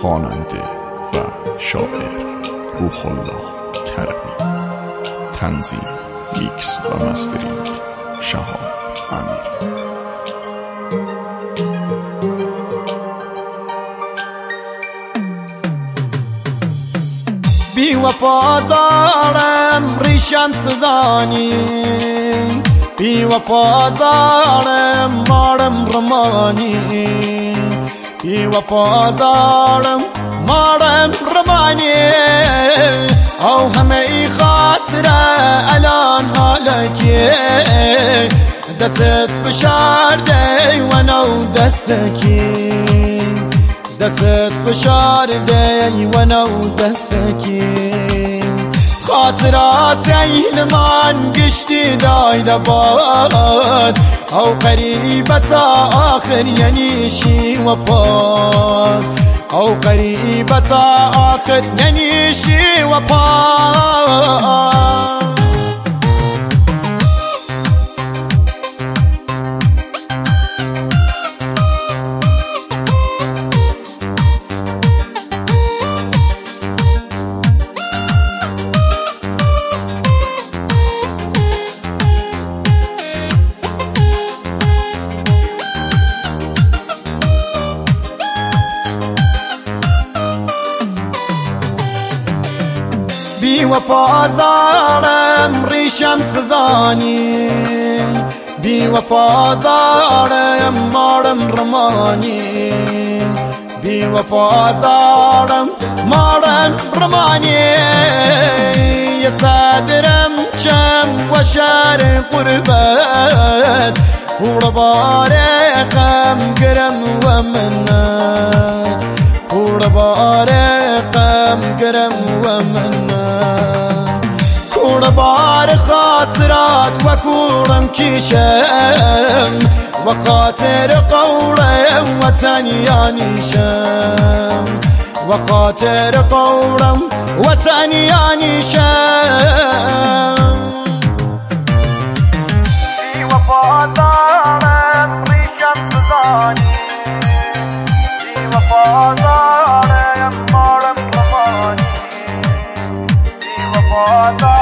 خواننده و شاعر روح الله کرمی. تنظیم، میکس و مسترینگ شهاب امیر. بی وفازارم ریشم سزانی، بی وفازارم مارم رمانی، بی وفازارم مارم رمانی. او همه ای خاطره الان حالکی، دست فشارده و نو دستکی، دست فشارده و نو دستکی. خاطرات ایلمان گشتی دایده باد، او قریبت آخر یعنی شی و پاد، او قریبت آخر یعنی شی و پاد. بی وفازارم ریشم سزانی، بی وفازارم مارم رمانی، بی وفازارم مارم رمانی. یه صدرم چم و شهر قربت، قربان غم گرم و منت، قربان غم گرم و منت. بار خاطرات و کورم کیشم، و خاطر قولم وطن یانیشم، و خاطر قولم وطن یانیشم. بی وفادارم ریشم سزانی، بی وفادارم مارم رمانی، بی وفادارم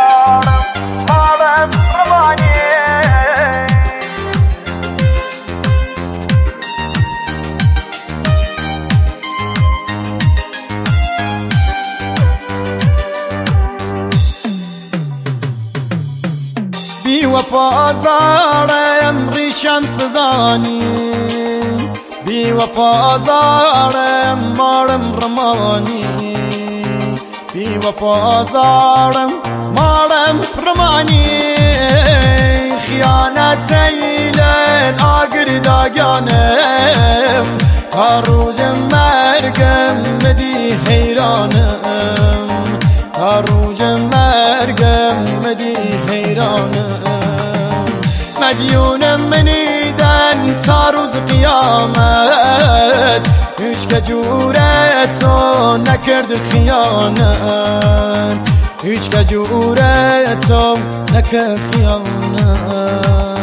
بی وفازارم ریشم سزانی، بی وفازارم مارم رمانی، بی وفازارم مارم رمانی. خیانت ایلن آگر داگانم، تا روز مرگم مدی حیرانم، تا روز مرگم مدی حیرانم. مدیونم منیدن تا روز قیامت، هیچ که جورتو نکرد خیانت، هیچ که جورتو نکرد خیانت.